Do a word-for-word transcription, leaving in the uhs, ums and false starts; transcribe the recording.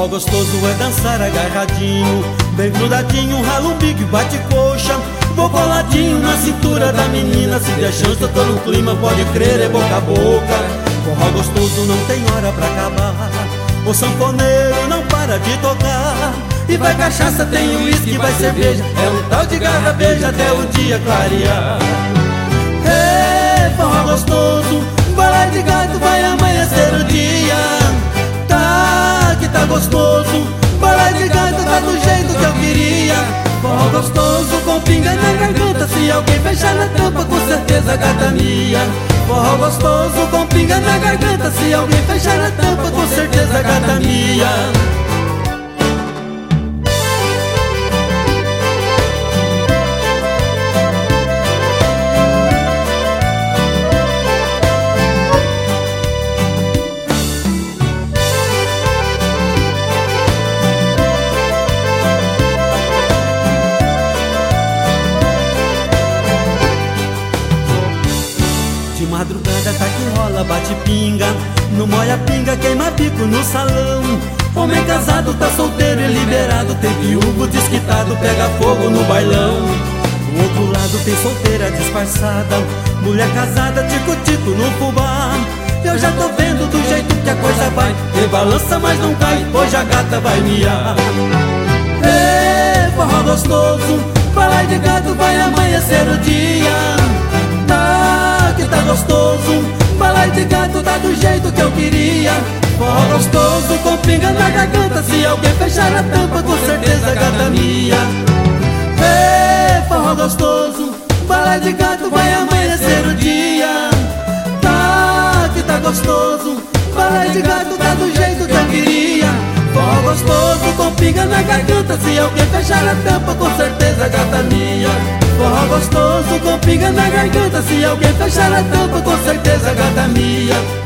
Forró gostoso é dançar agarradinho, bem grudadinho, rala um bico e bate coxa. Vou coladinho na cintura da menina, se der chance eu tô no clima, pode crer, é boca a boca. Forró gostoso não tem hora pra acabar, o sanfoneiro não para de tocar. E vai cachaça, tem uísque, vai cerveja, é um tal de garra beija até o dia clarear. Ei, forró gostoso, balai de gato, vai amanhecer o dia. Tá, que tá gostoso, balai de gato, tá do jeito que eu queria. Forró gostoso com pinga na garganta, se alguém fechar na tampa, com certeza gata minha. Forró gostoso com pinga na garganta, se alguém fechar na tampa, com certeza gata minha. De madrugada tá que rola, bate pinga, no molha pinga, queima pico no salão. Homem casado tá solteiro e liberado, tem viúvo desquitado, pega fogo no bailão. Do outro lado tem solteira disfarçada, mulher casada, tico-tico no fubá. Eu já tô vendo do jeito que a coisa vai, rebalança mas não cai, hoje a gata vai miar. Ei, forró gostoso, balai de gato, vai amanhecer o dia. Que tá gostoso, balai de gato, tá do jeito que eu queria. Forró gostoso com pinga na garganta, se alguém fechar a tampa, com certeza gata minha. Ei, forró gostoso, balai de gato, vai amanhecer o dia. Tá, que tá gostoso, balai de gato, tá do jeito que eu queria. Forró gostoso com pinga na garganta, se alguém fechar a tampa, com certeza gata minha. Forró gostoso com pinga na garganta, se alguém fechar a tampa, com certeza gata minha.